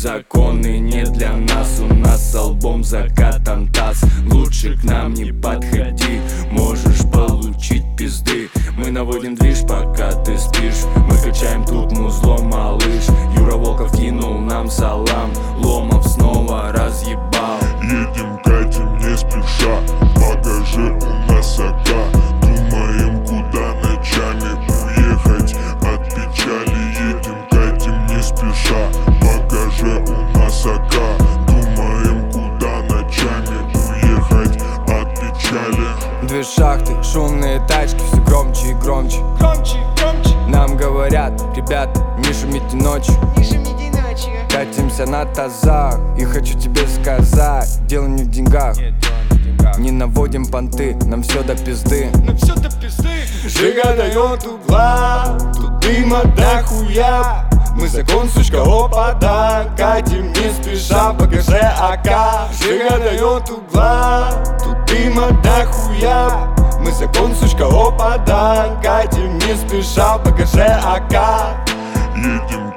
законы не для нас. У нас альбом закатан таз. Лучше к нам не подходи, можешь получить пизды. Мы наводим движ, пока ты спишь. Мы качаем тут музло, малыш. Юра Волков кинул нам салам. Ломов снова разъебал. Едем, катим не спеша, в багаже у нас АК. Думаем, куда ночами уехать от печали. Едем, катим не спеша, в багаже у нас АК. Думаем, куда ночами уехать от печали. Две шахты, шумные тачки, все громче и громче. Громче, громче, Нам говорят, ребята, не шумите ночью. не шумите ночью. Катимся на тазах, и хочу тебе сказать, дело не в деньгах. Не наводим понты, нам все до пизды. Но все до пизды. Жига дает угла, тут дыма дохуя. Мы закон, сучка, опа, да. Катим не спеша, покажи АК. Жига дает угла, тут дыма дохуя. Мы закон, сучка, опа, да. Катим не спеша, покажи АК. Едем,